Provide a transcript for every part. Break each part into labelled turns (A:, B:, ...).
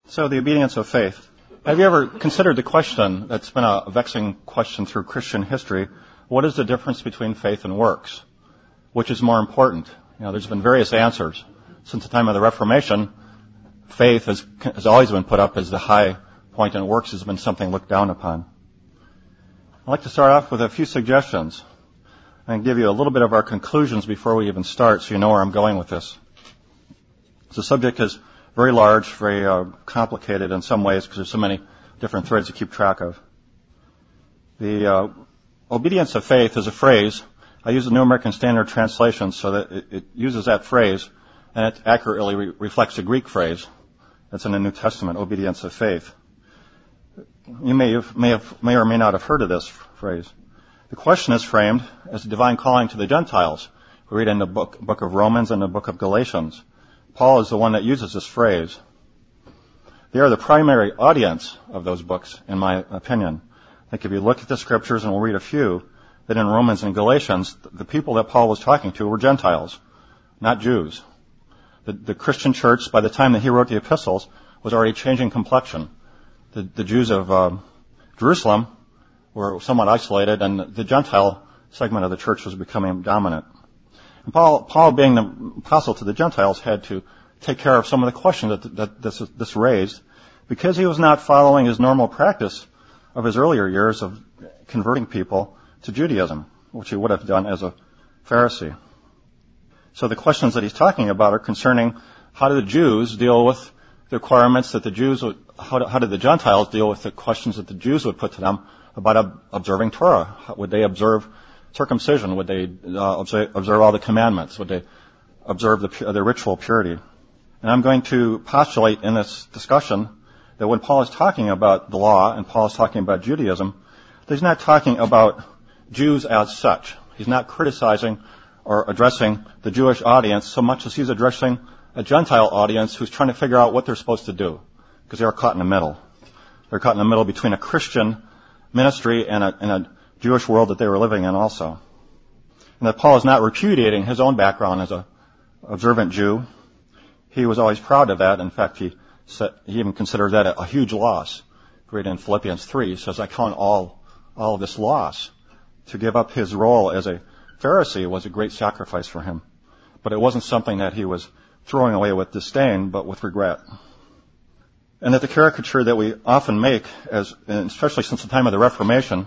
A: So the obedience of faith. Have you ever considered the question that's been a vexing question through Christian history? What is the difference between faith and works? Which is more important? There's been various answers. Since the time of the Reformation, faith has always been put up as the high point, and works has been something looked down upon. I'd like to start off with a few suggestions and give you a little bit of our conclusions before we even start, so you know where I'm going with this. The subject is very large, very complicated in some ways because there's so many different threads to keep track of. The obedience of faith is a phrase. I use the New American Standard Translation so that it uses that phrase, and it accurately reflects a Greek phrase that's in the New Testament, obedience of faith. You may or may not have heard of this phrase. The question is framed as a divine calling to the Gentiles. We read in the book of Romans and the book of Galatians. Paul is the one that uses this phrase. They are the primary audience of those books, in my opinion. I think if you look at the scriptures, and we'll read a few, that in Romans and Galatians, the people that Paul was talking to were Gentiles, not Jews. The Christian church, by the time that he wrote the epistles, was already changing complexion. The Jews of Jerusalem were somewhat isolated, and the Gentile segment of the church was becoming dominant. And Paul, being the apostle to the Gentiles, had to take care of some of the questions that this raised, because he was not following his normal practice of his earlier years of converting people to Judaism, which he would have done as a Pharisee. So the questions that he's talking about are concerning how do the Jews deal with the requirements that the Jews would, how did the Gentiles deal with the questions that the Jews would put to them about observing Torah? Would they observe circumcision? Would they observe all the commandments? Would they observe the ritual purity? And I'm going to postulate in this discussion that when Paul is talking about the law and Paul is talking about Judaism, he's not talking about Jews as such. He's not criticizing or addressing the Jewish audience so much as he's addressing a Gentile audience who's trying to figure out what they're supposed to do, because they're caught in the middle. They're caught in the middle between a Christian ministry and a Jewish world that they were living in also. And that Paul is not repudiating his own background as an observant Jew. He was always proud of that. In fact, he even considered that a huge loss. Read in Philippians 3, he says, I count all of this loss. To give up his role as a Pharisee was a great sacrifice for him. But it wasn't something that he was throwing away with disdain, but with regret. And that the caricature that we often make, especially since the time of the Reformation,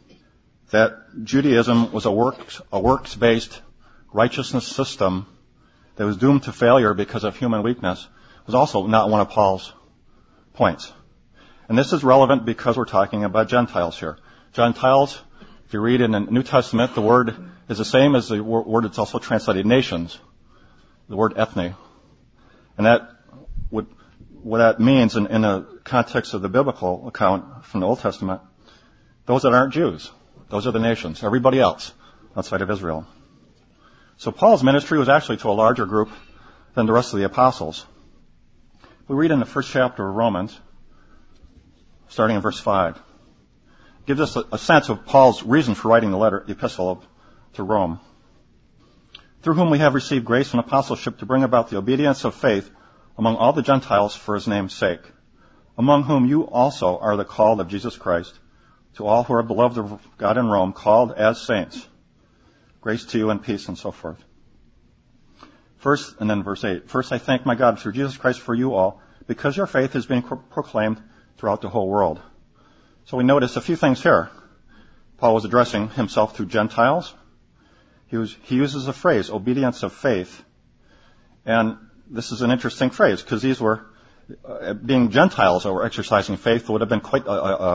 A: that Judaism was a works-based righteousness system that was doomed to failure because of human weakness, was also not one of Paul's points. And this is relevant because we're talking about Gentiles here. Gentiles, if you read in the New Testament, the word is the same as the word that's also translated nations, the word ethne. And that what that means in the context of the biblical account from the Old Testament, those that aren't Jews, those are the nations, everybody else outside of Israel. So Paul's ministry was actually to a larger group than the rest of the apostles. We read in the first chapter of Romans, starting in verse 5. It gives us a sense of Paul's reason for writing the epistle to Rome. Through whom we have received grace and apostleship to bring about the obedience of faith among all the Gentiles for his name's sake, among whom you also are the called of Jesus Christ, to all who are beloved of God in Rome, called as saints. Grace to you and peace and so forth. First, and then verse 8. First, I thank my God through Jesus Christ for you all, because your faith is being proclaimed throughout the whole world. So we notice a few things here. Paul was addressing himself to Gentiles. He uses the phrase, obedience of faith. And this is an interesting phrase, because these were, being Gentiles that were exercising faith would have been quite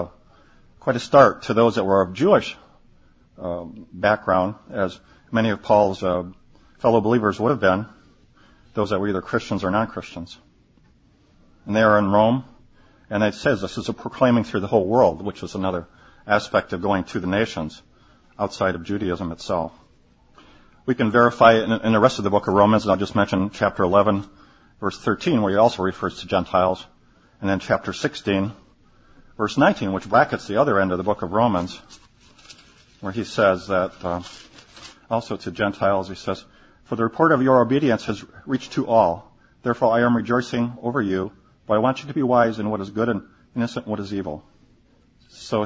A: a start to those that were of Jewish background, as many of Paul's fellow believers would have been, those that were either Christians or non-Christians. And they are in Rome, and it says this is a proclaiming through the whole world, which is another aspect of going to the nations outside of Judaism itself. We can verify it in the rest of the book of Romans, and I'll just mention chapter 11, verse 13, where he also refers to Gentiles, and then chapter 16, verse 19, which brackets the other end of the book of Romans, where he says that also to Gentiles, he says, for the report of your obedience has reached to all. Therefore I am rejoicing over you, but I want you to be wise in what is good and innocent in what is evil. So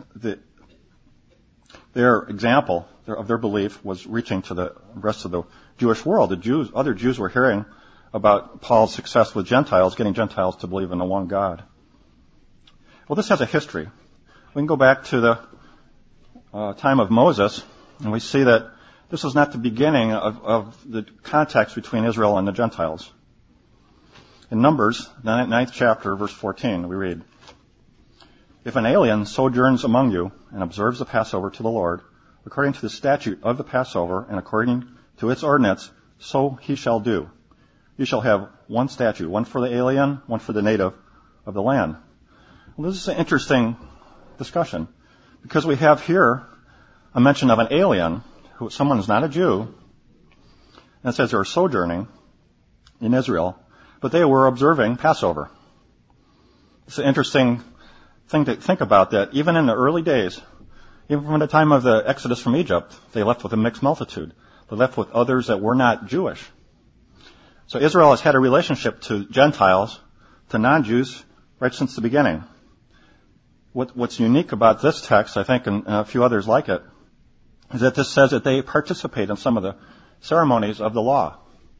A: their example of their belief was reaching to the rest of the Jewish world. Other Jews were hearing about Paul's success with Gentiles, getting Gentiles to believe in the one God. Well, this has a history. We can go back to the time of Moses, and we see that this was not the beginning of the context between Israel and the Gentiles. In Numbers, 9th chapter, verse 14, we read, "If an alien sojourns among you and observes the Passover to the Lord, according to the statute of the Passover and according to its ordinance, so he shall do. You shall have one statute, one for the alien, one for the native of the land." Well, this is an interesting discussion because we have here a mention of an alien, someone who's not a Jew, and it says they were sojourning in Israel, but they were observing Passover. It's an interesting thing to think about, that even in the early days, even from the time of the Exodus from Egypt, they left with a mixed multitude. They left with others that were not Jewish. So Israel has had a relationship to Gentiles, to non-Jews, right since the beginning. What's unique about this text, I think, and a few others like it, is that this says that they participate in some of the ceremonies of the law.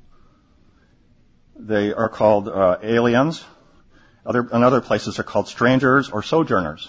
A: They are called aliens. In other places, they're called strangers or sojourners.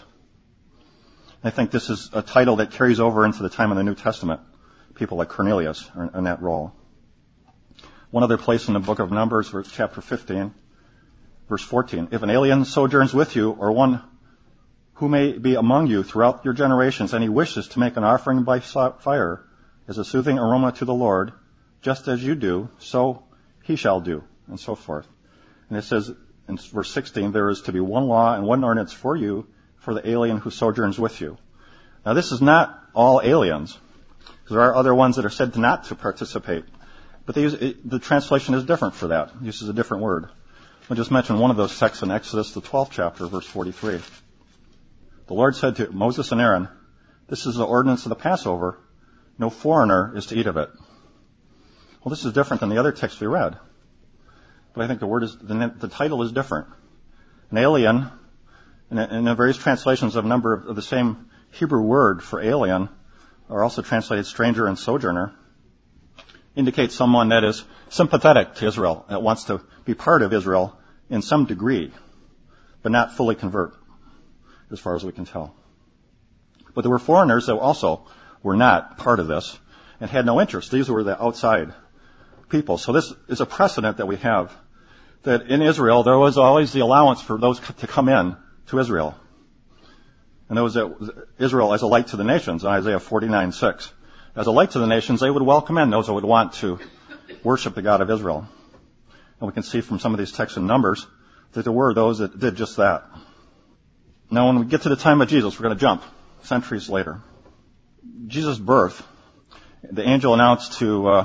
A: I think this is a title that carries over into the time of the New Testament. People like Cornelius are in that role. One other place in the book of Numbers, chapter 15, verse 14. "If an alien sojourns with you, or one who may be among you throughout your generations, and he wishes to make an offering by fire as a soothing aroma to the Lord, just as you do, so he shall do," and so forth. And it says in verse 16, "There is to be one law and one ordinance for you, for the alien who sojourns with you." Now, this is not all aliens, because there are other ones that are said not to participate. But the translation is different for that. It uses a different word. I'll just mention one of those texts in Exodus, the 12th chapter, verse 43. "The Lord said to Moses and Aaron, 'This is the ordinance of the Passover. No foreigner is to eat of it.'" Well, this is different than the other text we read. But I think the title is different. An alien, in the various translations of a number of the same Hebrew word for alien, are also translated stranger and sojourner, indicates someone that is sympathetic to Israel, that wants to be part of Israel in some degree, but not fully convert, as far as we can tell. But there were foreigners that also were not part of this and had no interest. These were the outside people. So this is a precedent that we have, that in Israel there was always the allowance for those to come in to Israel. And there was Israel as a light to the nations, in Isaiah 49:6. As a light to the nations, they would welcome in those that would want to worship the God of Israel. And we can see from some of these texts and Numbers that there were those that did just that. Now, when we get to the time of Jesus, we're going to jump centuries later. Jesus' birth, the angel announced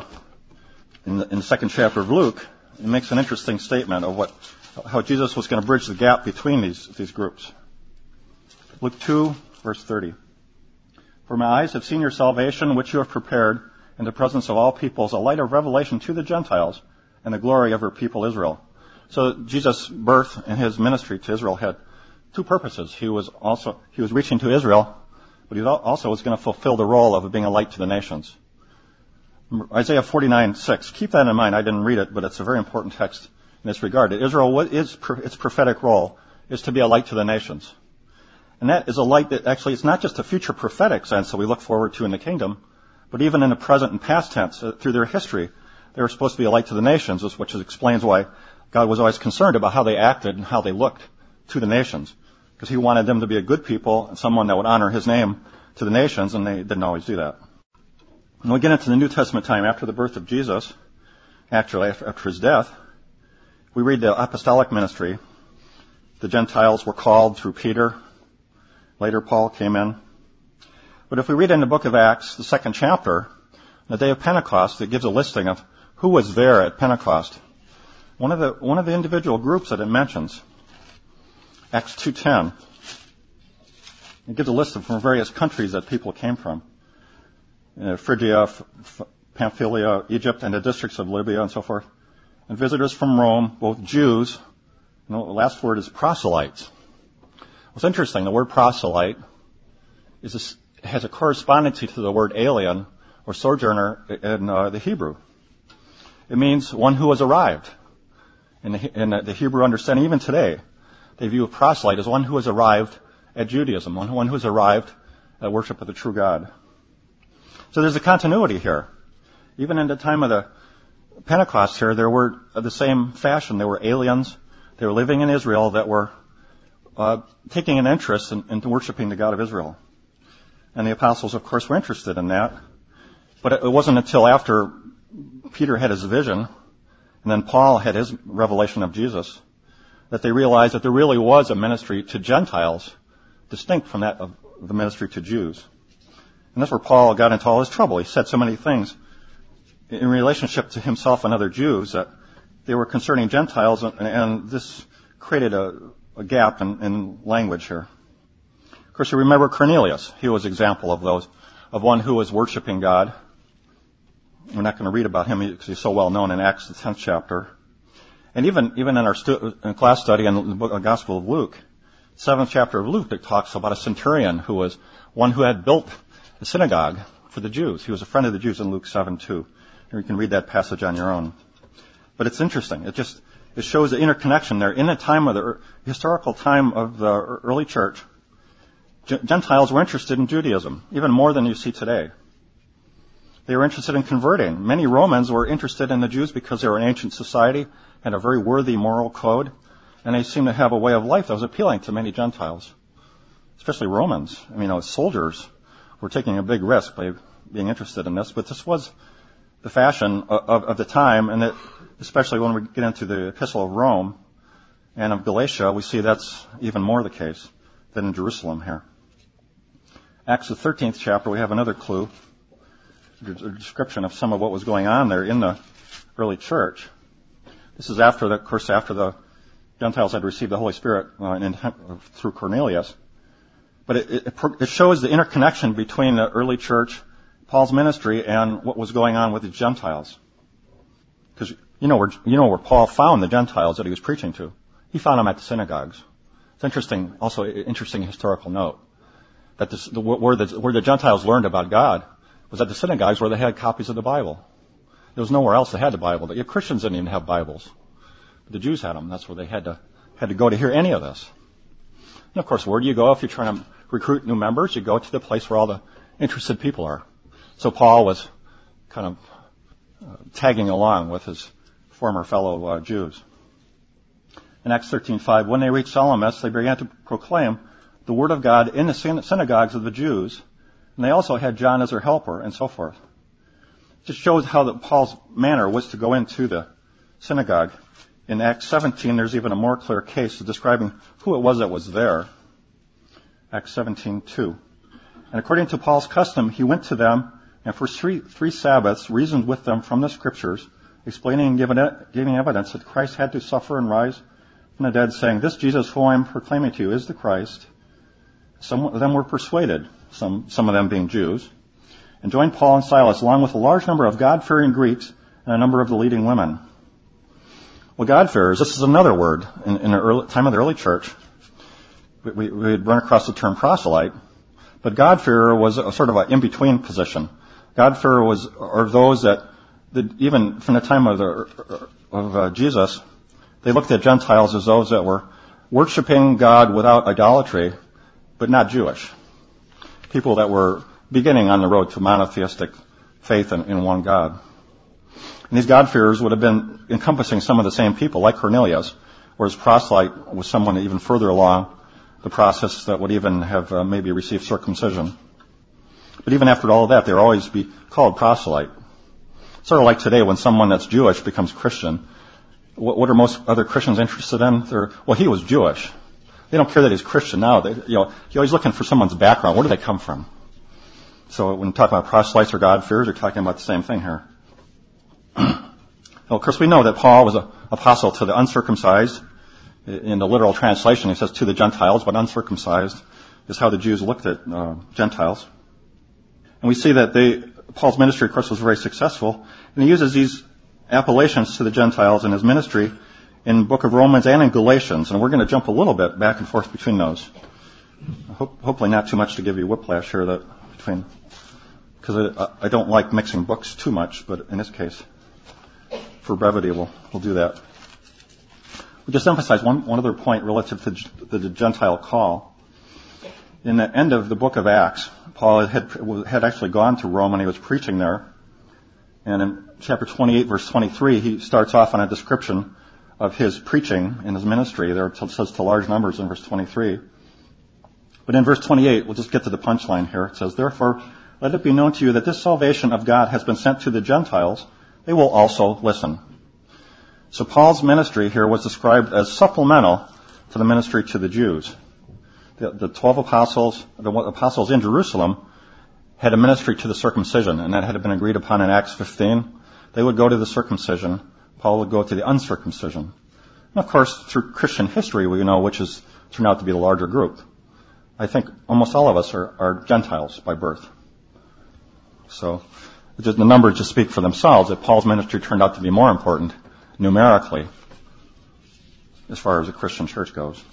A: in the second chapter of Luke, it makes an interesting statement of how Jesus was going to bridge the gap between these groups. Luke 2, verse 30. "For my eyes have seen your salvation, which you have prepared in the presence of all peoples, a light of revelation to the Gentiles and the glory of your people Israel." So Jesus' birth and his ministry to Israel had two purposes. He was reaching to Israel, but he also was going to fulfill the role of being a light to the nations. Isaiah 49:6. Keep that in mind. I didn't read it, but it's a very important text in this regard. Israel, its prophetic role is to be a light to the nations. And that is a light that actually it's not just a future prophetic sense that we look forward to in the kingdom, but even in the present and past tense, through their history, they were supposed to be a light to the nations, which explains why God was always concerned about how they acted and how they looked to the nations, because he wanted them to be a good people and someone that would honor his name to the nations, and they didn't always do that. When we get into the New Testament time, after the birth of Jesus, actually after his death, we read the apostolic ministry. The Gentiles were called through Peter. Later, Paul came in. But if we read in the book of Acts, the 2nd chapter, the day of Pentecost, it gives a listing of who was there at Pentecost. One of the individual groups that it mentions, Acts 2:10, it gives a list of from various countries that people came from. Phrygia, Pamphylia, Egypt, and the districts of Libya, and so forth. And visitors from Rome, both Jews The last word is proselytes. What's interesting, the word proselyte has a correspondency to the word alien or sojourner in the Hebrew. It means one who has arrived. In the Hebrew understanding, even today, they view a proselyte as one who has arrived at Judaism, one who has arrived at worship of the true God. So there's a continuity here. Even in the time of the Pentecost here, there were the same fashion. There were aliens. They were living in Israel that were taking an interest in worshiping the God of Israel. And the apostles, of course, were interested in that. But it wasn't until after Peter had his vision, and then Paul had his revelation of Jesus, that they realized that there really was a ministry to Gentiles, distinct from that of the ministry to Jews. And that's where Paul got into all his trouble. He said so many things in relationship to himself and other Jews that they were concerning Gentiles, and this created a gap in language here. Of course, you remember Cornelius. He was an example of one who was worshiping God. We're not going to read about him because he's so well known in Acts, the 10th chapter. And even in our class study in the Gospel of Luke, 7th chapter of Luke, it talks about a centurion who was one who had built a synagogue for the Jews. He was a friend of the Jews in Luke 7:2. And you can read that passage on your own. But it's interesting. It shows the interconnection there. In the time of the historical time of the early church, Gentiles were interested in Judaism, even more than you see today. They were interested in converting. Many Romans were interested in the Jews because they were an ancient society, had a very worthy moral code, and they seemed to have a way of life that was appealing to many Gentiles, especially Romans. I mean, soldiers were taking a big risk by being interested in this, but this was the fashion of the time, and especially when we get into the Epistle of Rome and of Galatia, we see that's even more the case than in Jerusalem here. Acts the 13th chapter, we have another clue, a description of some of what was going on there in the early church. This is after the Gentiles had received the Holy Spirit through Cornelius. But it shows the interconnection between the early church, Paul's ministry, and what was going on with the Gentiles. Because you know where Paul found the Gentiles that he was preaching to. He found them at the synagogues. It's interesting, also an interesting historical note, that where the Gentiles learned about God was at the synagogues where they had copies of the Bible. There was nowhere else that had the Bible. The Christians didn't even have Bibles. The Jews had them. That's where they had to go to hear any of this. And of course, where do you go if you're trying to recruit new members? You go to the place where all the interested people are. So Paul was kind of tagging along with his former fellow Jews. In Acts 13:5, when they reached Salamis, they began to proclaim the word of God in the synagogues of the Jews, and they also had John as their helper, and so forth. It just shows how Paul's manner was to go into the synagogue. In Acts 17, there's even a more clear case of describing who it was that was there. Acts 17:2. And according to Paul's custom, he went to them and for three Sabbaths reasoned with them from the Scriptures, explaining and giving evidence that Christ had to suffer and rise from the dead, saying, "This Jesus whom I am proclaiming to you is the Christ." Some of them were persuaded, some of them being Jews, and joined Paul and Silas, along with a large number of God-fearing Greeks and a number of the leading women. Well, God-fearers, this is another word. In the time of the early church, we had run across the term proselyte, but God-fearer was a sort of an in-between position. God-fearer are those that even from the time of Jesus, they looked at Gentiles as those that were worshiping God without idolatry, but not Jewish. People that were beginning on the road to monotheistic faith in one God. And these God-fearers would have been encompassing some of the same people, like Cornelius, whereas proselyte was someone even further along the process that would even have maybe received circumcision. But even after all of that, they would always be called proselyte. Sort of like today when someone that's Jewish becomes Christian. What are most other Christians interested in? Well, he was Jewish. They don't care that he's Christian now. You're always looking for someone's background. Where do they come from? So when you talk about proselytes or God-fearers, you're talking about the same thing here. Well, of course, we know that Paul was an apostle to the uncircumcised. In the literal translation, he says to the Gentiles, but uncircumcised is how the Jews looked at Gentiles. And we see that Paul's ministry, of course, was very successful. And he uses these appellations to the Gentiles in his ministry in the book of Romans and in Galatians, and we're going to jump a little bit back and forth between those. Hopefully not too much to give you whiplash here because I don't like mixing books too much, but in this case, for brevity, we'll do that. We'll just emphasize one other point relative to the Gentile call. In the end of the book of Acts, Paul had actually gone to Rome and he was preaching there. And in chapter 28, verse 23, he starts off on a description of his preaching in his ministry. There it says to large numbers in verse 23. But in verse 28, we'll just get to the punchline here. It says, "Therefore, let it be known to you that this salvation of God has been sent to the Gentiles. They will also listen." So Paul's ministry here was described as supplemental to the ministry to the Jews. The 12 apostles, the apostles in Jerusalem, had a ministry to the circumcision, and that had been agreed upon in Acts 15. They would go to the circumcision. Paul would go to the uncircumcision. And of course, through Christian history, we know which has turned out to be the larger group. I think almost all of us are Gentiles by birth. So the numbers just speak for themselves that Paul's ministry turned out to be more important numerically as far as the Christian church goes.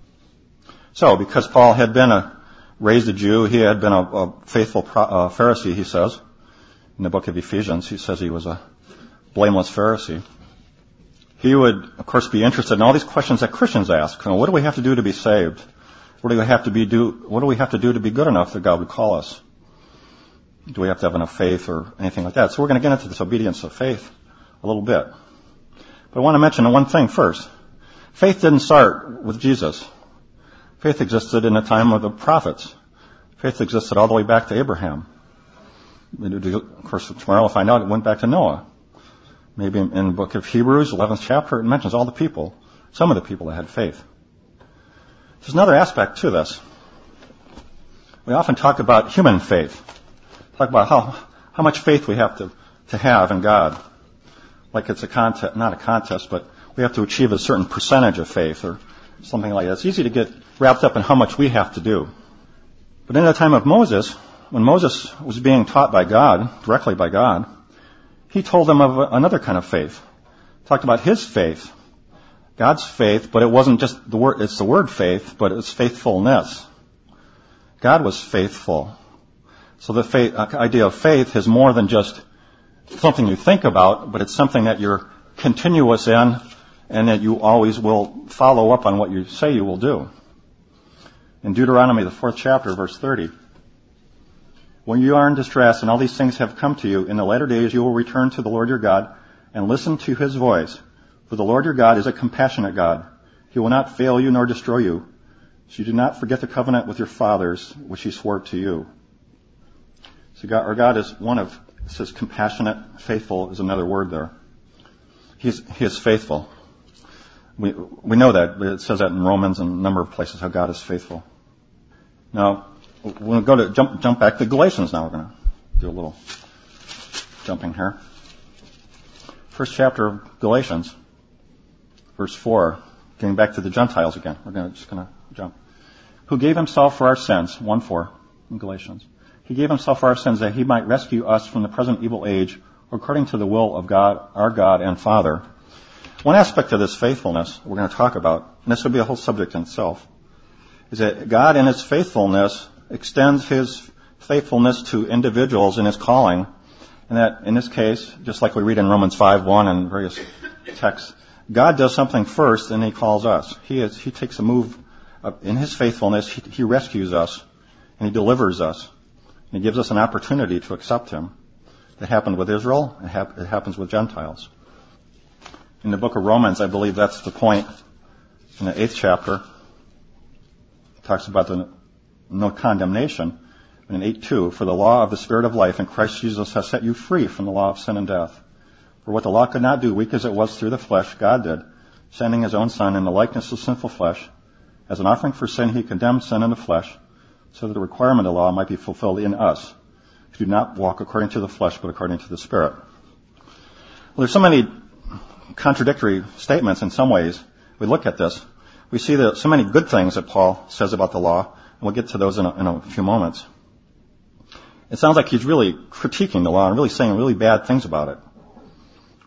A: So because Paul had been raised a Jew, he had been a faithful Pharisee, he says. In the book of Ephesians, he says he was a blameless Pharisee. He would, of course, be interested in all these questions that Christians ask. What do we have to do to be saved? What do we have to do to be good enough that God would call us? Do we have to have enough faith or anything like that? So we're going to get into this obedience of faith a little bit. But I want to mention one thing first. Faith didn't start with Jesus. Faith existed in the time of the prophets. Faith existed all the way back to Abraham. Of course, tomorrow we'll find out it went back to Noah. Maybe in the book of Hebrews, 11th chapter, it mentions all the people, some of the people that had faith. There's another aspect to this. We often talk about human faith. Talk about how much faith we have to have in God. Like it's a contest, not a contest, but we have to achieve a certain percentage of faith or something like that. It's easy to get wrapped up in how much we have to do. But in the time of Moses, when Moses was being taught by God, directly by God, he told them of another kind of faith. He talked about his faith, God's faith, but it wasn't just the word, it's the word faith, but it's faithfulness. God was faithful. So the idea of faith is more than just something you think about, but it's something that you're continuous in and that you always will follow up on what you say you will do. In Deuteronomy, the 4th chapter, verse 30, "When you are in distress and all these things have come to you, in the latter days you will return to the Lord your God and listen to his voice. For the Lord your God is a compassionate God. He will not fail you nor destroy you. So you do not forget the covenant with your fathers, which he swore to you." So our God is it says compassionate, faithful is another word there. He is faithful. We know that. It says that in Romans and a number of places how God is faithful. Now, we'll go to jump back to Galatians now. We're going to do a little jumping here. First chapter of Galatians, verse 4, getting back to the Gentiles again. We're just going to jump. "Who gave himself for our sins," 1:4 in Galatians. "He gave himself for our sins that he might rescue us from the present evil age, according to the will of God, our God and Father." One aspect of this faithfulness we're going to talk about, and this will be a whole subject in itself, is that God in his faithfulness extends his faithfulness to individuals in his calling, and that in this case, just like we read in Romans 5:1 and various texts, God does something first and he calls us. He takes a move in his faithfulness. He rescues us and he delivers us. And he gives us an opportunity to accept him. It happened with Israel. It happens with Gentiles. In the book of Romans, I believe that's the point. In the 8th chapter, it talks about the no condemnation. In 8:2, "For the law of the Spirit of life in Christ Jesus has set you free from the law of sin and death. For what the law could not do, weak as it was through the flesh, God did, sending his own Son in the likeness of sinful flesh. As an offering for sin, he condemned sin in the flesh, so that the requirement of the law might be fulfilled in us, who do not walk according to the flesh, but according to the Spirit." Well, there's so many contradictory statements in some ways. We look at this. We see that so many good things that Paul says about the law, and we'll get to those in a few moments. It sounds like he's really critiquing the law and really saying really bad things about it.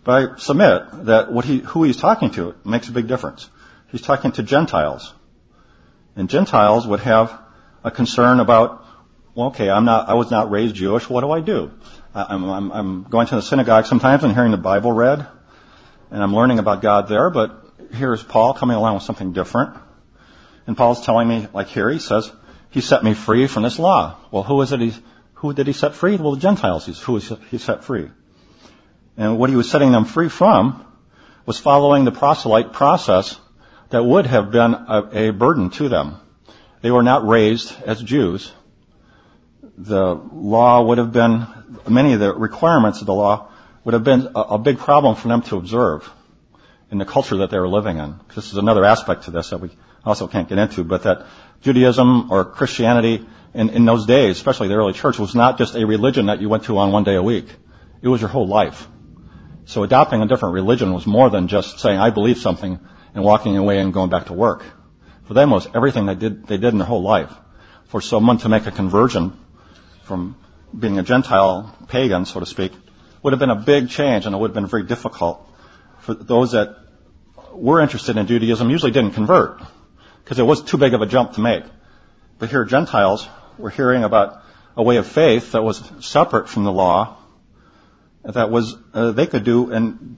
A: But I submit that who he's talking to makes a big difference. He's talking to Gentiles. And Gentiles would have a concern about, well, okay, I was not raised Jewish. What do I do? I'm going to the synagogue sometimes and hearing the Bible read, and I'm learning about God there, but here's Paul coming along with something different. And Paul's telling me, like here, he says, he set me free from this law. Well, who did he set free? Well, the Gentiles he set free. And what he was setting them free from was following the proselyte process that would have been a burden to them. They were not raised as Jews. The law would have been, many of the requirements of the law would have been a big problem for them to observe in the culture that they were living in. This is another aspect to this that we also can't get into, but that Judaism or Christianity in those days, especially the early church, was not just a religion that you went to on one day a week. It was your whole life. So adopting a different religion was more than just saying, I believe something, and walking away and going back to work. For them, it was everything they did in their whole life. For someone to make a conversion from being a Gentile pagan, so to speak, would have been a big change, and it would have been very difficult for those that were interested in Judaism, usually didn't convert, because it was too big of a jump to make. But here, Gentiles were hearing about a way of faith that was separate from the law, that was they could do, and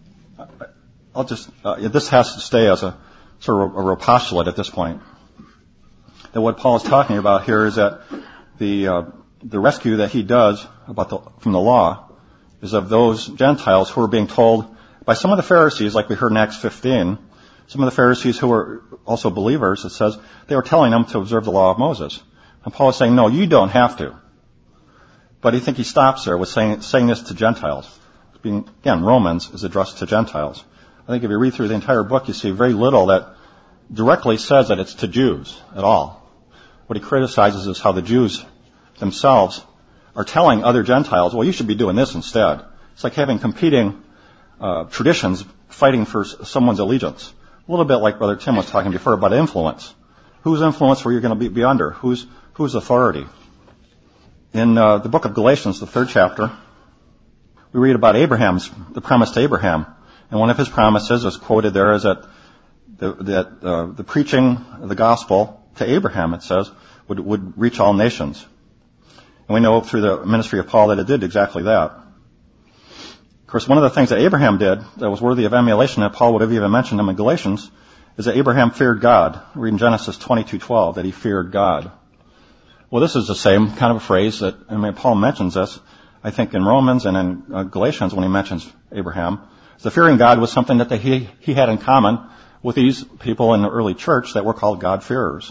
A: this has to stay as a sort of a real postulate at this point. That what Paul is talking about here is that the rescue that he does from the law is of those Gentiles who are being told by some of the Pharisees, like we heard in Acts 15, some of the Pharisees who were also believers, it says, they were telling them to observe the law of Moses. And Paul is saying, no, you don't have to. But I think he stops there with saying this to Gentiles. Again, Romans is addressed to Gentiles. I think if you read through the entire book, you see very little that directly says that it's to Jews at all. What he criticizes is how the Jews themselves are telling other Gentiles, well, you should be doing this instead. It's like having competing traditions fighting for someone's allegiance. A little bit like Brother Tim was talking before about influence. Whose influence were you going to be under? Whose authority? In the book of Galatians, the 3rd chapter, we read about the promise to Abraham. And one of his promises is quoted there is that the preaching of the gospel to Abraham, it says, would reach all nations. And we know through the ministry of Paul that it did exactly that. Of course, one of the things that Abraham did that was worthy of emulation, that Paul would have even mentioned him in Galatians, is that Abraham feared God. We read in Genesis 22:12 that he feared God. Well, this is the same kind of a phrase that, Paul mentions this, I think in Romans and in Galatians when he mentions Abraham. The fearing God was something that he had in common with these people in the early church that were called God-fearers.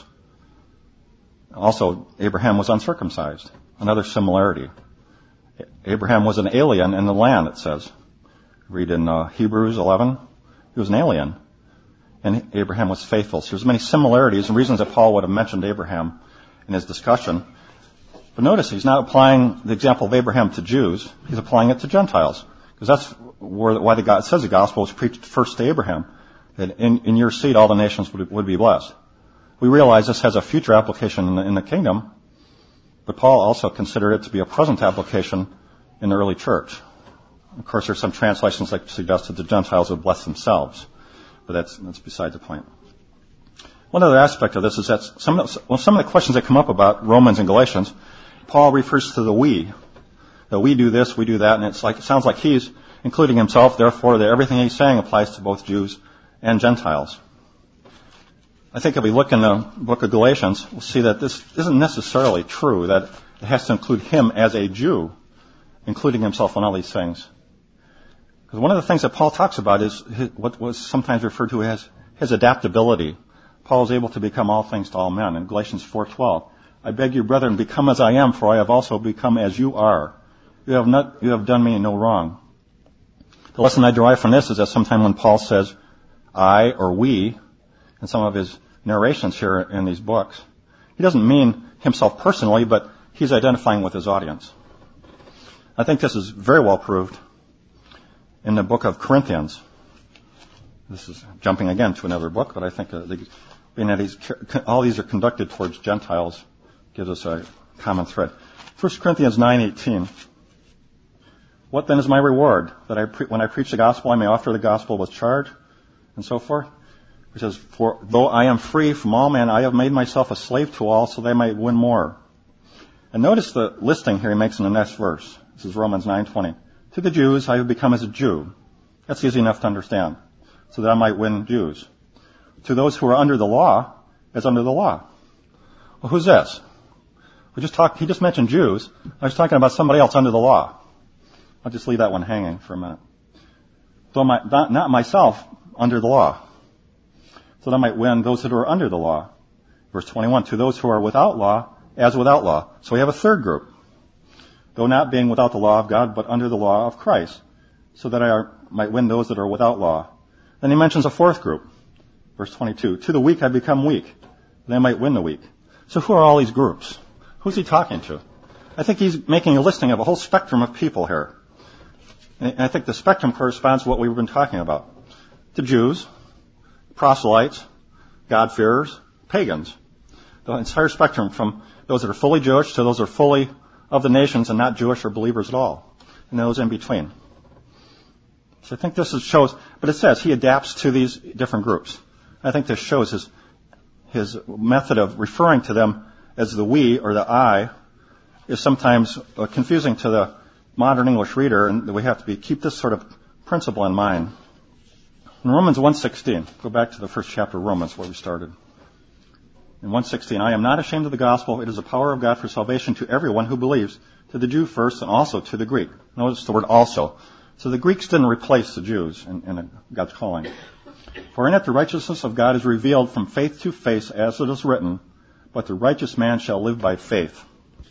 A: Also, Abraham was uncircumcised. Another similarity. Abraham was an alien in the land, it says. Read in Hebrews 11, he was an alien. And Abraham was faithful. So there's many similarities and reasons that Paul would have mentioned Abraham in his discussion. But notice he's not applying the example of Abraham to Jews. He's applying it to Gentiles. Because that's why it says the gospel was preached first to Abraham. That in your seed all the nations would be blessed. We realize this has a future application in the kingdom. But Paul also considered it to be a present application in the early church. Of course, there's some translations that suggest that the Gentiles would bless themselves. But that's beside the point. One other aspect of this is that some of the questions that come up about Romans and Galatians, Paul refers to the we. That we do this, we do that, and it sounds like he's including himself, therefore that everything he's saying applies to both Jews and Gentiles. I think if we look in the book of Galatians, we'll see that this isn't necessarily true, that it has to include him as a Jew, including himself in all these things. Because one of the things that Paul talks about is what was sometimes referred to as his adaptability. Paul is able to become all things to all men. In Galatians 4:12, I beg you, brethren, become as I am, for I have also become as you are. You have done me no wrong. The lesson I derive from this is that sometime when Paul says I or we in some of his narrations here in these books, he doesn't mean himself personally, but he's identifying with his audience. I think this is very well proved in the book of Corinthians. This is jumping again to another book, but I think being that all these are conducted towards Gentiles gives us a common thread. 1 Corinthians 9:18. What then is my reward? That when I preach the gospel, I may offer the gospel with charge, and so forth. He says, for though I am free from all men, I have made myself a slave to all, so they might win more. And notice the listing here he makes in the next verse. This is Romans 9:20. To the Jews, I have become as a Jew. That's easy enough to understand, so that I might win Jews. To those who are under the law, as under the law. Well, who's this? He just mentioned Jews. I was talking about somebody else under the law. I'll just leave that one hanging for a minute. So not myself under the law, so that I might win those that are under the law. Verse 21, to those who are without law, as without law. So we have a third group. Though not being without the law of God, but under the law of Christ, so that I might win those that are without law. Then he mentions a fourth group. Verse 22, to the weak I become weak, that I might win the weak. So who are all these groups? Who's he talking to? I think he's making a listing of a whole spectrum of people here. And I think the spectrum corresponds to what we've been talking about. The Jews, proselytes, God-fearers, pagans. The entire spectrum from those that are fully Jewish to those that are fully of the nations and not Jewish or believers at all. And those in between. So I think this shows, but it says he adapts to these different groups. I think this shows his method of referring to them as the we or the I is sometimes confusing to the modern English reader, and we have to keep this sort of principle in mind. In Romans 1:16, go back to the first chapter of Romans where we started. In 1:16, I am not ashamed of the gospel. It is the power of God for salvation to everyone who believes, to the Jew first and also to the Greek. Notice the word also. So the Greeks didn't replace the Jews in God's calling. For in it the righteousness of God is revealed from faith to faith, as it is written, but the righteous man shall live by faith.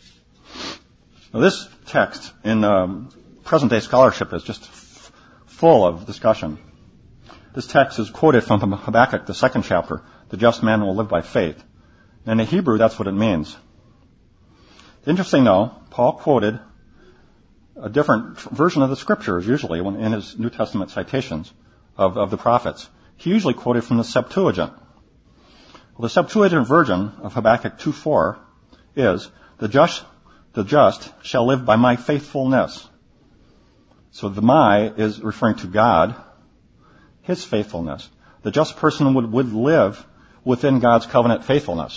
A: Now this text in present-day scholarship is just full of discussion. This text is quoted from Habakkuk, the second chapter. The just man will live by faith. And in Hebrew, that's what it means. Interesting, though, Paul quoted a different version of the scriptures, usually, in his New Testament citations of the prophets. He usually quoted from the Septuagint. Well, the Septuagint version of Habakkuk 2:4 is, the just shall live by my faithfulness. So the my is referring to God, his faithfulness. The just person would live within God's covenant faithfulness.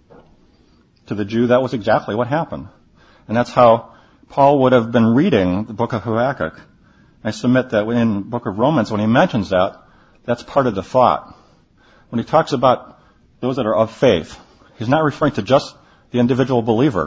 A: To the Jew, that was exactly what happened. And that's how Paul would have been reading the book of Habakkuk. I submit that in the book of Romans, when he mentions that, that's part of the thought. When he talks about those that are of faith, he's not referring to just the individual believer,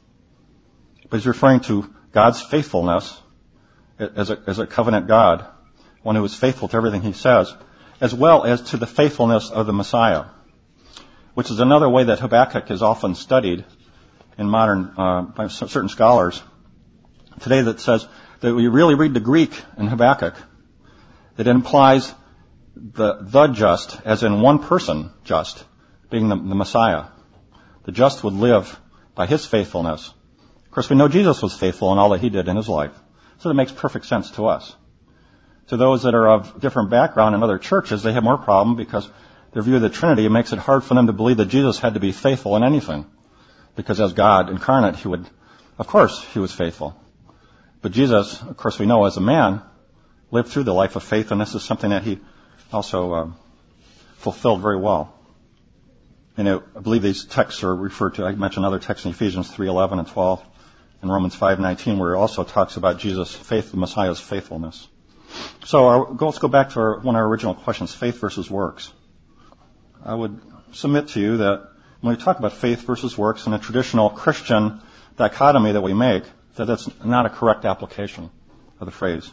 A: but he's referring to God's faithfulness as a covenant God, one who is faithful to everything he says, as well as to the faithfulness of the Messiah, which is another way that Habakkuk is often studied in modern, by certain scholars today, that says that when you really read the Greek in Habakkuk, it implies the just, as in one person just, being the Messiah. The just would live by his faithfulness. Of course, we know Jesus was faithful in all that he did in his life, so that makes perfect sense to us. To those that are of different background in other churches, they have more problem because their view of the Trinity makes it hard for them to believe that Jesus had to be faithful in anything. Because as God incarnate, he was faithful. But Jesus, of course we know as a man, lived through the life of faith, and this is something that he also fulfilled very well. And I believe these texts are referred to, I mentioned other texts in Ephesians 3:11 and 12, and Romans 5:19, where it also talks about Jesus' faith, the Messiah's faithfulness. So let's go back to one of our original questions, faith versus works. I would submit to you that when we talk about faith versus works in a traditional Christian dichotomy that we make, that's not a correct application of the phrase.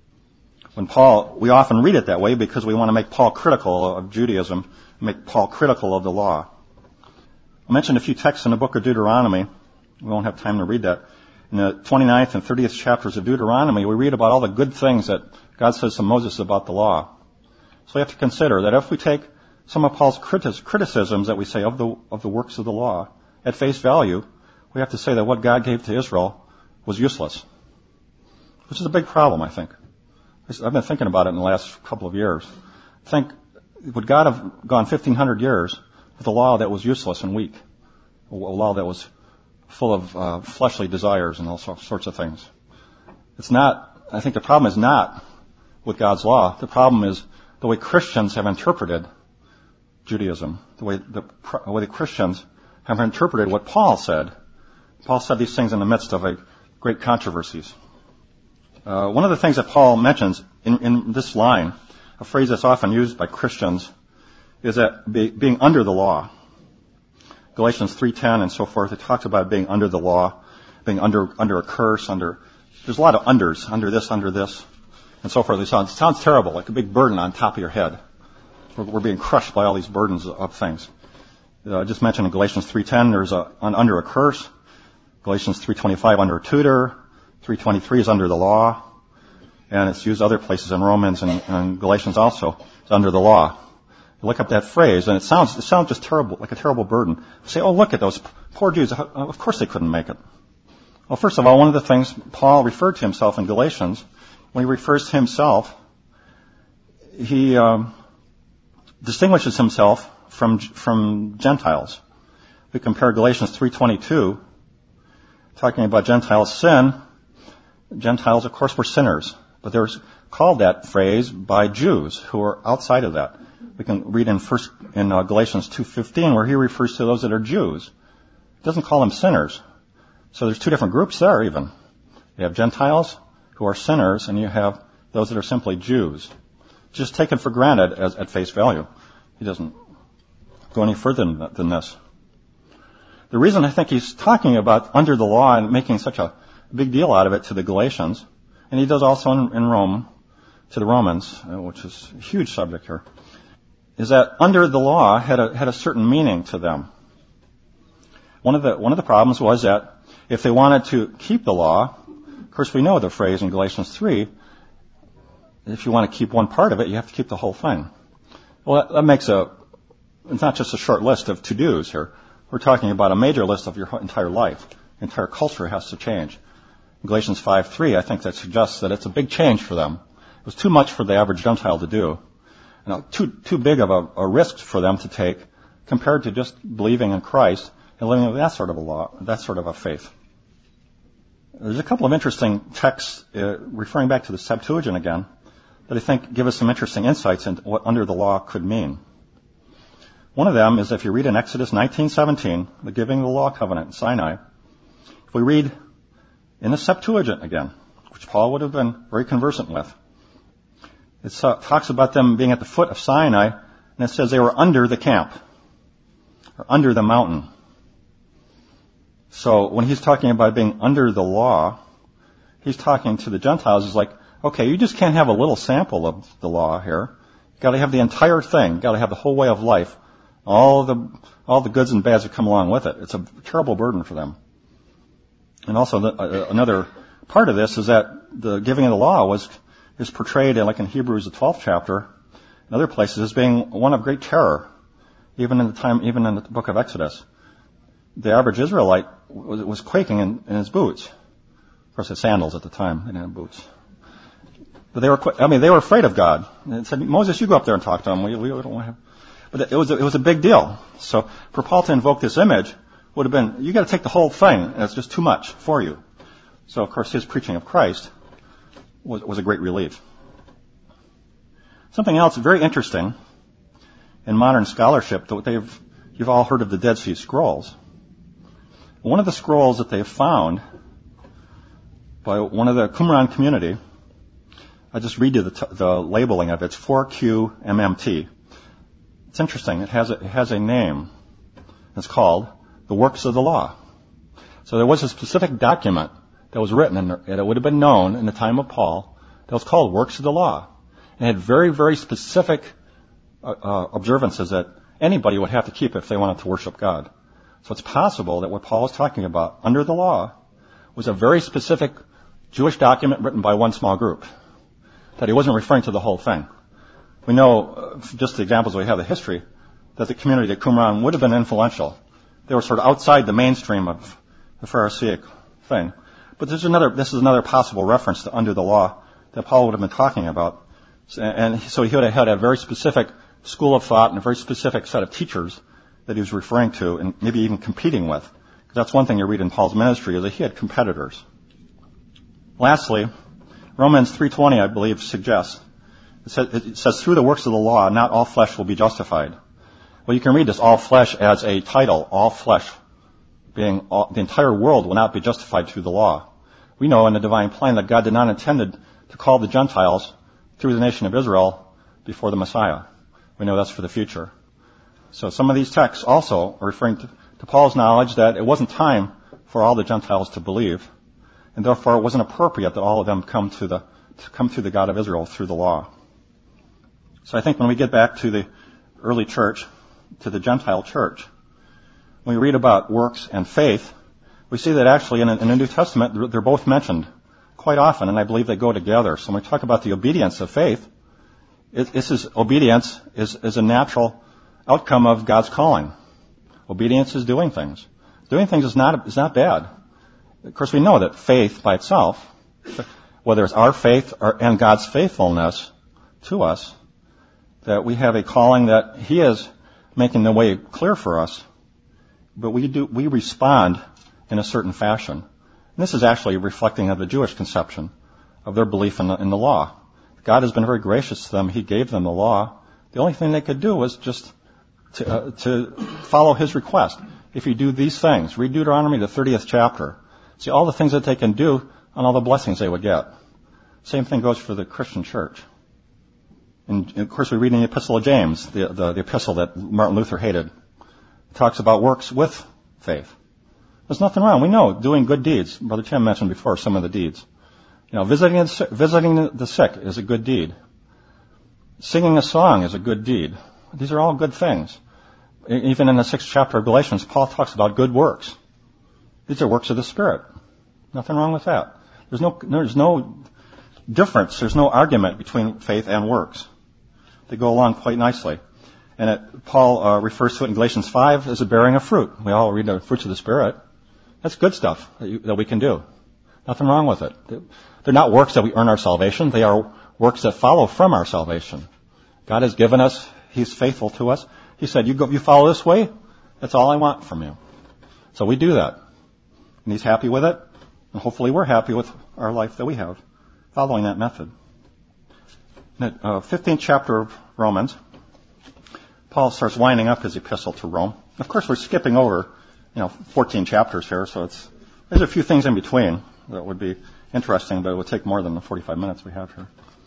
A: We often read it that way because we want to make Paul critical of Judaism, make Paul critical of the law. I mentioned a few texts in the book of Deuteronomy. We won't have time to read that. In the 29th and 30th chapters of Deuteronomy, we read about all the good things that God says to Moses about the law. So we have to consider that if we take some of Paul's criticisms that we say of the works of the law at face value, we have to say that what God gave to Israel was useless, which is a big problem, I think. I've been thinking about it in the last couple of years. Would God have gone 1,500 years with a law that was useless and weak, a law that was full of fleshly desires and all sorts of things? It's not I think the problem is not with God's law. The problem is the way Christians have interpreted Judaism, the way the Christians have interpreted what Paul said. Paul said these things in the midst of great controversies. One of the things that Paul mentions in this line, a phrase that's often used by Christians, is that being under the law. Galatians 3:10 and so forth, it talks about being under the law, being under a curse, there's a lot of unders, under this, and so forth. It sounds terrible, like a big burden on top of your head. We're being crushed by all these burdens of things. I just mentioned in Galatians 3:10, there's under a curse. Galatians 3:25 under a tutor. 3:23 is under the law. And it's used other places in Romans and Galatians also. It's under the law. You look up that phrase, and it sounds just terrible, like a terrible burden. You say, oh, look at those poor Jews. Of course they couldn't make it. Well, first of all, one of the things Paul referred to himself in Galatians, when he refers to himself, he distinguishes himself from Gentiles. We compare Galatians 3:22, talking about Gentiles' sin. Gentiles, of course, were sinners, but they're called that phrase by Jews who are outside of that. We can read in Galatians 2:15 where he refers to those that are Jews. He doesn't call them sinners. So there's two different groups there even. You have Gentiles who are sinners, and you have those that are simply Jews. Just taken for granted at face value. He doesn't go any further than this. The reason I think he's talking about under the law and making such a big deal out of it to the Galatians, and he does also in Rome, to the Romans, which is a huge subject here, is that under the law had a certain meaning to them. One of the problems was that if they wanted to keep the law, of course we know the phrase in Galatians 3, if you want to keep one part of it, you have to keep the whole thing. Well, that makes it's not just a short list of to-dos here. We're talking about a major list of your entire life. The entire culture has to change. In Galatians 5:3, I think that suggests that it's a big change for them. It was too much for the average Gentile to do. Too big of a risk for them to take compared to just believing in Christ and living with that sort of a law, that sort of a faith. There's a couple of interesting texts referring back to the Septuagint again that I think give us some interesting insights into what under the law could mean. One of them is if you read in Exodus 19:17, the giving of the law covenant in Sinai. If we read in the Septuagint again, which Paul would have been very conversant with, it talks about them being at the foot of Sinai, and it says they were under the camp, or under the mountain. So when he's talking about being under the law, he's talking to the Gentiles. He's like, okay, you just can't have a little sample of the law here. You've got to have the entire thing. You've got to have the whole way of life. All the goods and bads that come along with it. It's a terrible burden for them. And also another part of this is that the giving of the law is portrayed in Hebrews, the 12th chapter, and other places as being one of great terror, even in the book of Exodus. The average Israelite was quaking in his boots. Of course, they had sandals at the time. They didn't have boots. But they were afraid of God. And said, Moses, you go up there and talk to them. We don't want to have. But it was a big deal. So for Paul to invoke this image would have been, you got to take the whole thing, and it's just too much for you. So of course his preaching of Christ was a great relief. Something else very interesting in modern scholarship, you've all heard of the Dead Sea Scrolls. One of the scrolls that they've found by one of the Qumran community, I just read you the labeling of it. It's 4QMMT. It's interesting. It has a name. It's called the Works of the Law. So there was a specific document that was written, and it would have been known in the time of Paul, that was called Works of the Law. And it had very, very specific observances that anybody would have to keep if they wanted to worship God. So it's possible that what Paul is talking about under the law was a very specific Jewish document written by one small group, that he wasn't referring to the whole thing. We know, just the examples we have of the history, that the community at Qumran would have been influential. They were sort of outside the mainstream of the Pharisaic thing. But this is another possible reference to under the law that Paul would have been talking about. And so he would have had a very specific school of thought and a very specific set of teachers that he was referring to and maybe even competing with. Because that's one thing you read in Paul's ministry, is that he had competitors. Lastly, Romans 3:20, I believe, suggests. It says, through the works of the law, not all flesh will be justified. Well, you can read this all flesh as a title, all flesh, being the entire world will not be justified through the law. We know in the divine plan that God did not intend to call the Gentiles through the nation of Israel before the Messiah. We know that's for the future. So some of these texts also are referring to Paul's knowledge that it wasn't time for all the Gentiles to believe, and therefore it wasn't appropriate that all of them come to the God of Israel through the law. So I think when we get back to the early church, to the Gentile church, when we read about works and faith, we see that actually in the New Testament they're both mentioned quite often, and I believe they go together. So when we talk about the obedience of faith, obedience is a natural outcome of God's calling. Obedience is doing things. Doing things is not bad. Of course, we know that faith by itself, whether it's our faith and God's faithfulness to us, that we have a calling that He is making the way clear for us, but we respond in a certain fashion. And this is actually reflecting of the Jewish conception of their belief in the law. God has been very gracious to them. He gave them the law. The only thing they could do was just to follow His request. If you do these things, read Deuteronomy, the 30th chapter. See all the things that they can do and all the blessings they would get. Same thing goes for the Christian church. And of course, we read in the Epistle of James, the epistle that Martin Luther hated. It talks about works with faith. There's nothing wrong. We know doing good deeds. Brother Tim mentioned before some of the deeds. Visiting the sick is a good deed. Singing a song is a good deed. These are all good things. Even in the 6th chapter of Galatians, Paul talks about good works. These are works of the Spirit. Nothing wrong with that. There's no difference. There's no argument between faith and works. They go along quite nicely. And Paul refers to it in Galatians 5 as a bearing of fruit. We all read the fruits of the Spirit. That's good stuff that we can do. Nothing wrong with it. They're not works that we earn our salvation. They are works that follow from our salvation. God has given us. He's faithful to us. He said, you follow this way, that's all I want from you. So we do that. And He's happy with it. And hopefully we're happy with our life that we have, following that method. In the 15th chapter of Romans, Paul starts winding up his epistle to Rome. Of course, we're skipping over, 14 chapters here, so there's a few things in between that would be interesting, but it would take more than the 45 minutes we have here.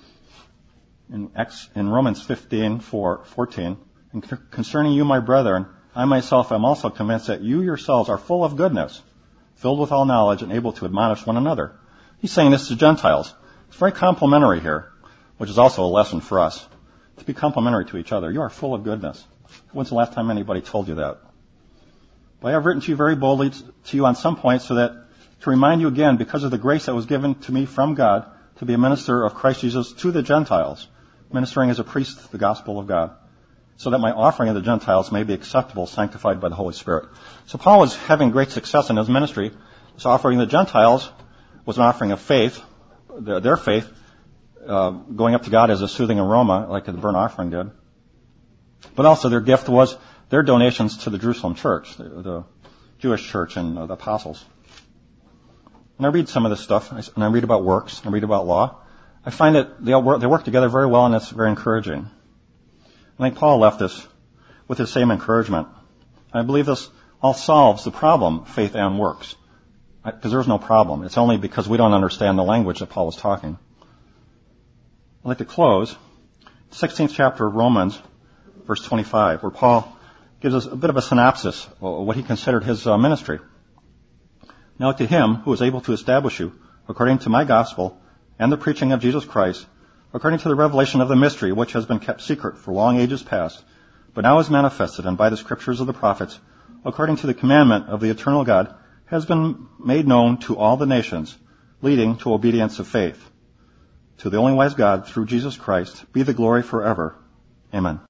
A: In Romans 15:14, and concerning you, my brethren, I myself am also convinced that you yourselves are full of goodness, filled with all knowledge, and able to admonish one another. He's saying this to Gentiles. It's very complimentary here, which is also a lesson for us, to be complimentary to each other. You are full of goodness. When's the last time anybody told you that? But I have written to you very boldly to you on some points to remind you again, because of the grace that was given to me from God, to be a minister of Christ Jesus to the Gentiles, ministering as a priest the gospel of God, so that my offering of the Gentiles may be acceptable, sanctified by the Holy Spirit. So Paul was having great success in his ministry. His offering the Gentiles was an offering of faith, their faith, going up to God as a soothing aroma, like the burnt offering did. But also their gift was their donations to the Jerusalem church, the Jewish church and the apostles. When I read some of this stuff, and I read about works, and I read about law, I find that they work together very well, and it's very encouraging. I think Paul left us with the same encouragement. I believe this all solves the problem, faith and works. Because there's no problem. It's only because we don't understand the language that Paul was talking. I'd like to close 16th chapter of Romans, verse 25, where Paul gives us a bit of a synopsis of what he considered his ministry. Now to Him who is able to establish you according to my gospel and the preaching of Jesus Christ, according to the revelation of the mystery which has been kept secret for long ages past, but now is manifested, and by the scriptures of the prophets, according to the commandment of the eternal God, has been made known to all the nations, leading to obedience of faith. To the only wise God, through Jesus Christ, be the glory forever. Amen.